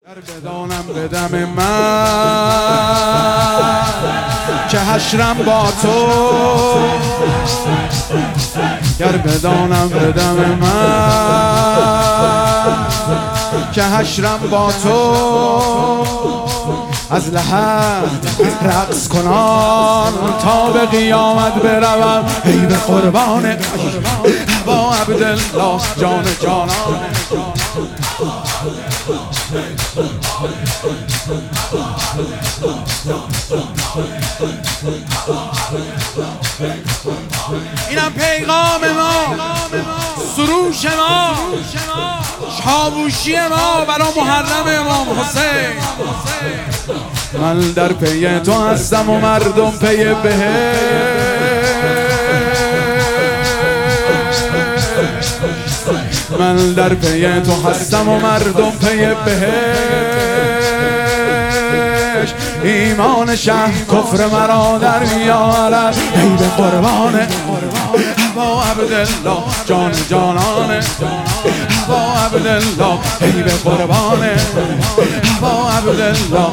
بدانم به دم من که حشرم با تو، گر بدانم به دم من که حشرم با تو، از لحد رقص کنان تا به قیامت بروم، ای به قربان با عبدالله جان جانان. اینم پیغام ما، سروش ما، چاووشی ما برای محرم امام حسین. من در پی تو هستم و مردم پی بهشت، من در پی تو هستم و مردم پی بهشت. ایمان شه کفر مرا در میارد، ای به قربان با عبدالله جان جانانه، با عبدالله ای به قربان با عبدالله.